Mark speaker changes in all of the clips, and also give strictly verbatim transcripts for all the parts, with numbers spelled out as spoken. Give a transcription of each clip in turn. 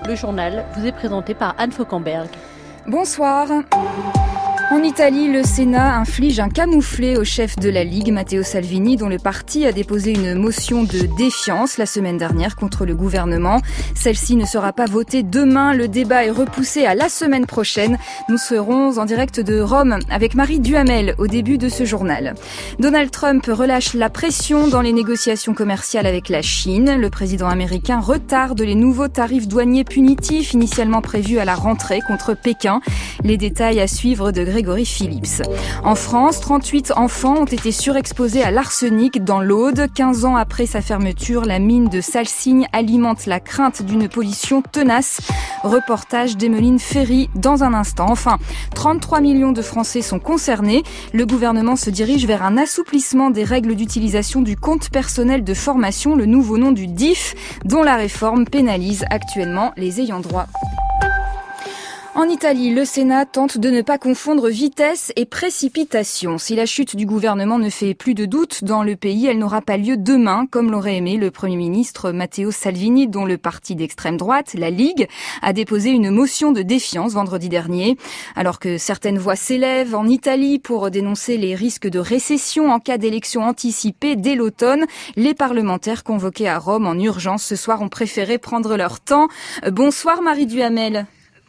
Speaker 1: Le journal vous est présenté par Anne Fauquemberg.
Speaker 2: Bonsoir. En Italie, le Sénat inflige un camouflet au chef de la Ligue, Matteo Salvini, dont le parti a déposé une motion de défiance la semaine dernière contre le gouvernement. Celle-ci ne sera pas votée demain. Le débat est repoussé à la semaine prochaine. Nous serons en direct de Rome avec Marie Duhamel au début de ce journal. Donald Trump relâche la pression dans les négociations commerciales avec la Chine. Le président américain retarde les nouveaux tarifs douaniers punitifs initialement prévus à la rentrée contre Pékin. Les détails à suivre de Grégory Phillips. En France, trente-huit enfants ont été surexposés à l'arsenic dans l'Aude. quinze ans après sa fermeture, la mine de Salsigne alimente la crainte d'une pollution tenace. Reportage d'Emeline Ferry dans un instant. Enfin, trente-trois millions de Français sont concernés. Le gouvernement se dirige vers un assouplissement des règles d'utilisation du compte personnel de formation, le nouveau nom du D I F, dont la réforme pénalise actuellement les ayants droit. En Italie, le Sénat tente de ne pas confondre vitesse et précipitation. Si la chute du gouvernement ne fait plus de doute dans le pays, elle n'aura pas lieu demain, comme l'aurait aimé le Premier ministre Matteo Salvini, dont le parti d'extrême droite, la Ligue, a déposé une motion de défiance vendredi dernier. Alors que certaines voix s'élèvent en Italie pour dénoncer les risques de récession en cas d'élection anticipée dès l'automne, les parlementaires convoqués à Rome en urgence ce soir ont préféré prendre leur temps. Bonsoir Marie Duhamel.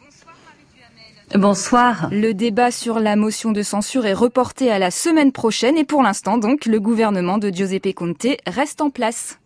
Speaker 3: Bonsoir.
Speaker 2: Le débat sur la motion de censure est reporté à la semaine prochaine et pour l'instant, donc, le gouvernement de Giuseppe Conte reste en place.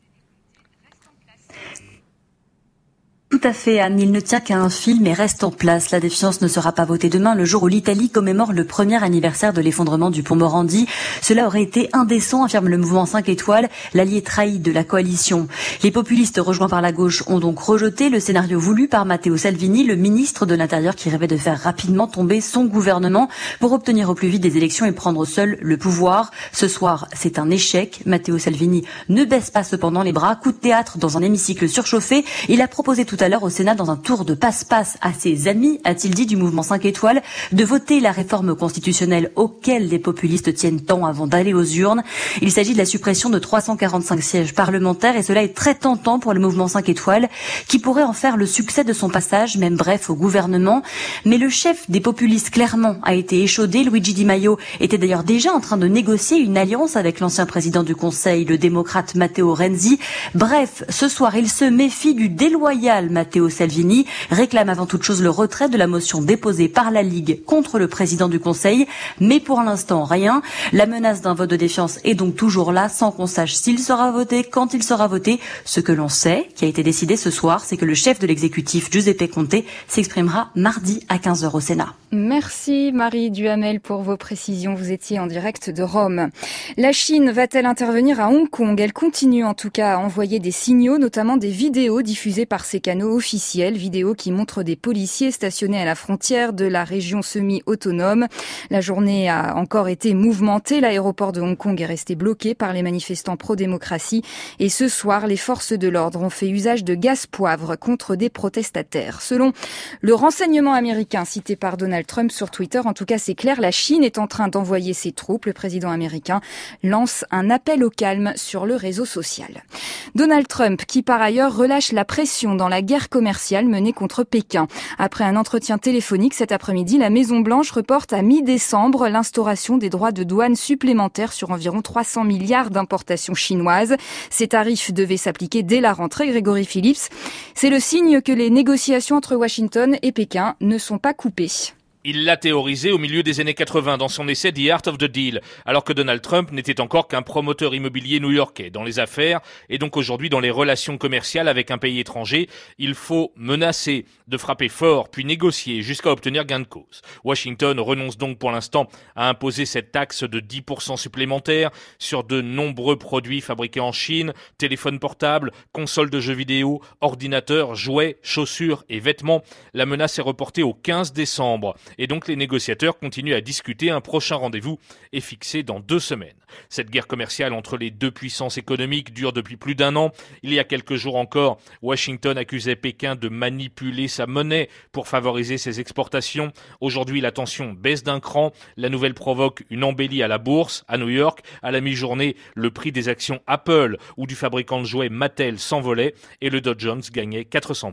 Speaker 3: Tout à fait, Anne. Il ne tient qu'à un fil, mais reste en place. La défiance ne sera pas votée demain, le jour où l'Italie commémore le premier anniversaire de l'effondrement du pont Morandi. Cela aurait été indécent, affirme le mouvement cinq étoiles, l'allié trahi de la coalition. Les populistes rejoints par la gauche ont donc rejeté le scénario voulu par Matteo Salvini, le ministre de l'Intérieur qui rêvait de faire rapidement tomber son gouvernement pour obtenir au plus vite des élections et prendre seul le pouvoir. Ce soir, c'est un échec. Matteo Salvini ne baisse pas cependant les bras. Coup de théâtre dans un hémicycle surchauffé. Il a proposé tout tout à l'heure au Sénat dans un tour de passe-passe à ses amis, a-t-il dit, du mouvement cinq étoiles, de voter la réforme constitutionnelle auquel les populistes tiennent tant avant d'aller aux urnes. Il s'agit de la suppression de trois cent quarante-cinq sièges parlementaires et cela est très tentant pour le mouvement cinq étoiles qui pourrait en faire le succès de son passage, même bref, au gouvernement. Mais le chef des populistes, clairement, a été échaudé. Luigi Di Maio était d'ailleurs déjà en train de négocier une alliance avec l'ancien président du Conseil, le démocrate Matteo Renzi. Bref, ce soir, il se méfie du déloyal Matteo Salvini, réclame avant toute chose le retrait de la motion déposée par la Ligue contre le président du Conseil, mais pour l'instant rien. La menace d'un vote de défiance est donc toujours là, sans qu'on sache s'il sera voté, quand il sera voté. Ce que l'on sait, qui a été décidé ce soir, c'est que le chef de l'exécutif, Giuseppe Conte, s'exprimera mardi à quinze heures au Sénat.
Speaker 2: Merci Marie Duhamel pour vos précisions. Vous étiez en direct de Rome. La Chine va-t-elle intervenir à Hong Kong ? Elle continue en tout cas à envoyer des signaux, notamment des vidéos diffusées par ses canaux officiels, vidéos qui montrent des policiers stationnés à la frontière de la région semi-autonome. La journée a encore été mouvementée. L'aéroport de Hong Kong est resté bloqué par les manifestants pro-démocratie. Et ce soir, les forces de l'ordre ont fait usage de gaz poivre contre des protestataires. Selon le renseignement américain cité par Donald Trump sur Twitter, en tout cas c'est clair, la Chine est en train d'envoyer ses troupes. Le président américain lance un appel au calme sur le réseau social. Donald Trump, qui par ailleurs relâche la pression dans la guerre commerciale menée contre Pékin. Après un entretien téléphonique cet après-midi, la Maison-Blanche reporte à mi-décembre l'instauration des droits de douane supplémentaires sur environ trois cents milliards d'importations chinoises. Ces tarifs devaient s'appliquer dès la rentrée. Grégory Phillips, c'est le signe que les négociations entre Washington et Pékin ne sont pas coupées.
Speaker 4: Il l'a théorisé au milieu des années quatre-vingts dans son essai The Art of the Deal, alors que Donald Trump n'était encore qu'un promoteur immobilier new-yorkais. Dans les affaires et donc aujourd'hui dans les relations commerciales avec un pays étranger, il faut menacer, de frapper fort, puis négocier jusqu'à obtenir gain de cause. Washington renonce donc pour l'instant à imposer cette taxe de dix pour cent supplémentaire sur de nombreux produits fabriqués en Chine, téléphones portables, consoles de jeux vidéo, ordinateurs, jouets, chaussures et vêtements. La menace est reportée au quinze décembre. Et donc les négociateurs continuent à discuter. Un prochain rendez-vous est fixé dans deux semaines. Cette guerre commerciale entre les deux puissances économiques dure depuis plus d'un an. Il y a quelques jours encore, Washington accusait Pékin de manipuler sa monnaie pour favoriser ses exportations. Aujourd'hui, la tension baisse d'un cran. La nouvelle provoque une embellie à la bourse, à New York. À la mi-journée, le prix des actions Apple ou du fabricant de jouets Mattel s'envolait et le Dow Jones gagnait quatre cents points.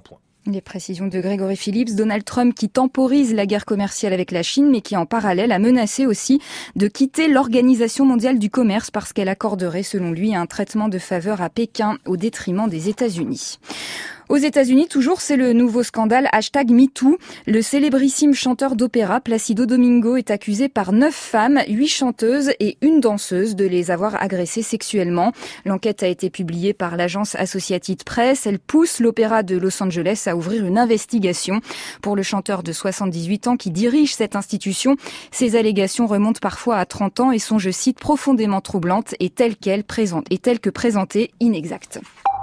Speaker 2: Les précisions de Grégory Phillips. Donald Trump qui temporise la guerre commerciale avec la Chine, mais qui en parallèle a menacé aussi de quitter l'Organisation mondiale du commerce parce qu'elle accorderait, selon lui, un traitement de faveur à Pékin au détriment des États-Unis. Aux États-Unis, toujours, c'est le nouveau scandale hashtag MeToo. Le célébrissime chanteur d'opéra Placido Domingo est accusé par neuf femmes, huit chanteuses et une danseuse de les avoir agressées sexuellement. L'enquête a été publiée par l'agence Associated Press. Elle pousse l'Opéra de Los Angeles à ouvrir une investigation. Pour le chanteur de soixante-dix-huit ans qui dirige cette institution, ces allégations remontent parfois à trente ans et sont, je cite, profondément troublantes et telles qu'elles présentent, et telles que présentées inexactes.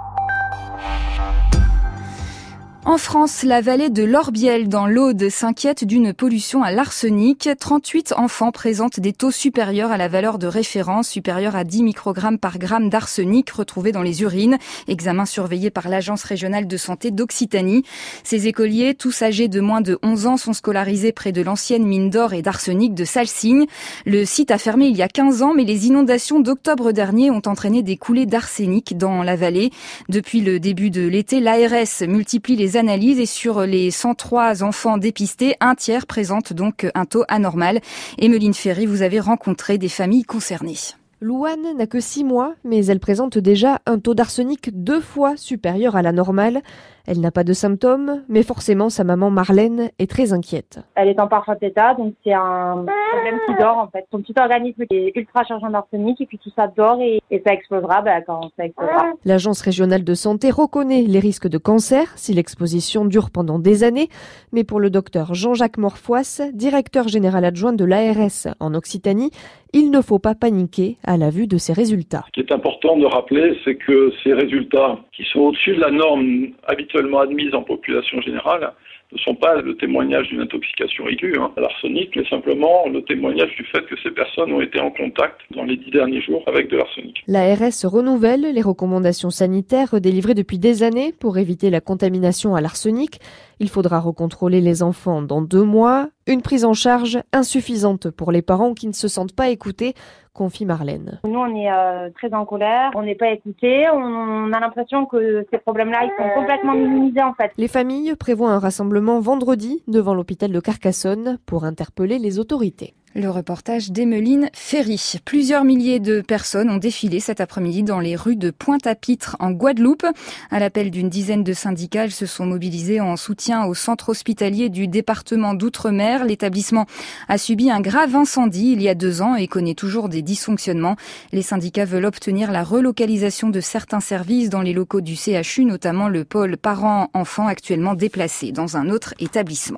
Speaker 2: En France, la vallée de l'Orbiel dans l'Aude s'inquiète d'une pollution à l'arsenic. trente-huit enfants présentent des taux supérieurs à la valeur de référence, supérieurs à dix microgrammes par gramme d'arsenic retrouvés dans les urines. Examen surveillé par l'Agence régionale de santé d'Occitanie. Ces écoliers, tous âgés de moins de onze ans, sont scolarisés près de l'ancienne mine d'or et d'arsenic de Salsigne. Le site a fermé il y a quinze ans, mais les inondations d'octobre dernier ont entraîné des coulées d'arsenic dans la vallée. Depuis le début de l'été, l'A R S multiplie les analyses et sur les cent trois enfants dépistés, un tiers présente donc un taux anormal. Emeline Ferry, vous avez rencontré des familles concernées.
Speaker 5: Louane n'a que six mois, mais elle présente déjà un taux d'arsenic deux fois supérieur à la normale. Elle n'a pas de symptômes, mais forcément sa maman Marlène est très inquiète.
Speaker 6: Elle est en parfait état, donc c'est un problème qui dort en fait. Son petit organisme est ultra chargé en arsenic et puis tout ça dort et, et ça explosera bah, quand ça explosera.
Speaker 5: L'Agence régionale de santé reconnaît les risques de cancer si l'exposition dure pendant des années, mais pour le docteur Jean-Jacques Morfois, directeur général adjoint de l'A R S en Occitanie, il ne faut pas paniquer à la vue de ces résultats.
Speaker 7: Ce qui est important de rappeler, c'est que ces résultats qui sont au-dessus de la norme habituellement admise en population générale ne sont pas le témoignage d'une intoxication aiguë hein, à l'arsenic, mais simplement le témoignage du fait que ces personnes ont été en contact dans les dix derniers jours avec de l'arsenic.
Speaker 5: L'A R S renouvelle les recommandations sanitaires délivrées depuis des années pour éviter la contamination à l'arsenic. Il faudra recontrôler les enfants dans deux mois. Une prise en charge insuffisante pour les parents qui ne se sentent pas écoutés, confie Marlène.
Speaker 6: Nous, on est euh, très en colère, on n'est pas écoutés, on a l'impression que ces problèmes-là, ils sont complètement minimisés en fait.
Speaker 5: Les familles prévoient un rassemblement vendredi devant l'hôpital de Carcassonne pour interpeller les autorités.
Speaker 2: Le reportage d'Emeline Ferry. Plusieurs milliers de personnes ont défilé cet après-midi dans les rues de Pointe-à-Pitre en Guadeloupe. À l'appel d'une dizaine de syndicats, elles se sont mobilisés en soutien au centre hospitalier du département d'Outre-mer. L'établissement a subi un grave incendie il y a deux ans et connaît toujours des dysfonctionnements. Les syndicats veulent obtenir la relocalisation de certains services dans les locaux du C H U, notamment le pôle parents-enfants actuellement déplacé dans un autre établissement.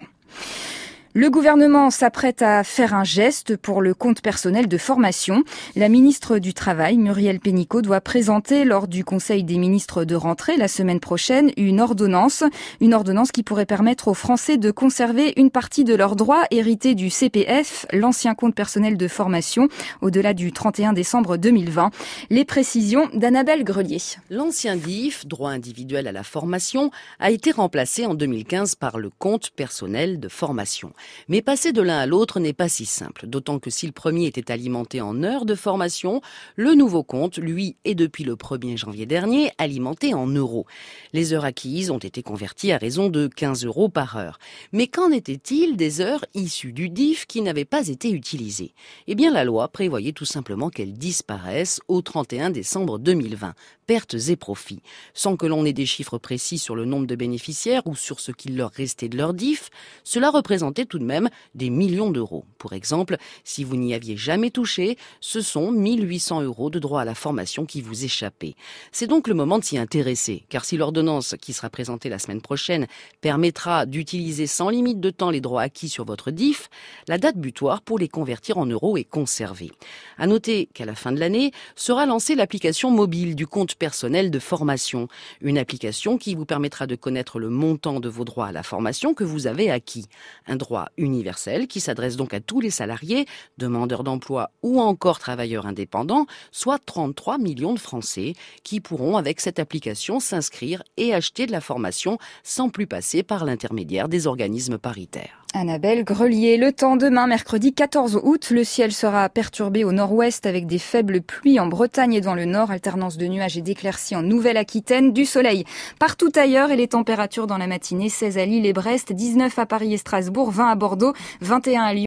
Speaker 2: Le gouvernement s'apprête à faire un geste pour le compte personnel de formation. La ministre du Travail, Muriel Pénicaud, doit présenter lors du Conseil des ministres de rentrée la semaine prochaine une ordonnance. Une ordonnance qui pourrait permettre aux Français de conserver une partie de leurs droits hérités du C P F, l'ancien compte personnel de formation, au-delà du trente et un décembre deux mille vingt. Les précisions d'Annabelle Grelier.
Speaker 8: L'ancien D I F, droit individuel à la formation, a été remplacé en deux mille quinze par le compte personnel de formation. Mais passer de l'un à l'autre n'est pas si simple, d'autant que si le premier était alimenté en heures de formation, le nouveau compte, lui, est depuis le premier janvier dernier alimenté en euros. Les heures acquises ont été converties à raison de quinze euros par heure. Mais qu'en était-il des heures issues du D I F qui n'avaient pas été utilisées ? Eh bien, la loi prévoyait tout simplement qu'elles disparaissent au trente et un décembre deux mille vingt. Pertes et profits. Sans que l'on ait des chiffres précis sur le nombre de bénéficiaires ou sur ce qu'il leur restait de leur D I F, cela représentait tout de même des millions d'euros. Pour exemple, si vous n'y aviez jamais touché, ce sont mille huit cents euros de droits à la formation qui vous échappaient. C'est donc le moment de s'y intéresser, car si l'ordonnance qui sera présentée la semaine prochaine permettra d'utiliser sans limite de temps les droits acquis sur votre D I F, la date butoir pour les convertir en euros est conservée. À noter qu'à la fin de l'année sera lancée l'application mobile du compte personnel de formation, une application qui vous permettra de connaître le montant de vos droits à la formation que vous avez acquis. Un droit universel qui s'adresse donc à tous les salariés, demandeurs d'emploi ou encore travailleurs indépendants, soit trente-trois millions de Français qui pourront avec cette application s'inscrire et acheter de la formation sans plus passer par l'intermédiaire des organismes paritaires.
Speaker 2: Annabelle Grelier. Le temps demain, mercredi quatorze août, le ciel sera perturbé au nord-ouest avec des faibles pluies en Bretagne et dans le nord, alternance de nuages et d'éclaircies en Nouvelle-Aquitaine, du soleil partout ailleurs et les températures dans la matinée, seize à Lille et Brest, dix-neuf à Paris et Strasbourg, vingt à Bordeaux, vingt et un à Lyon.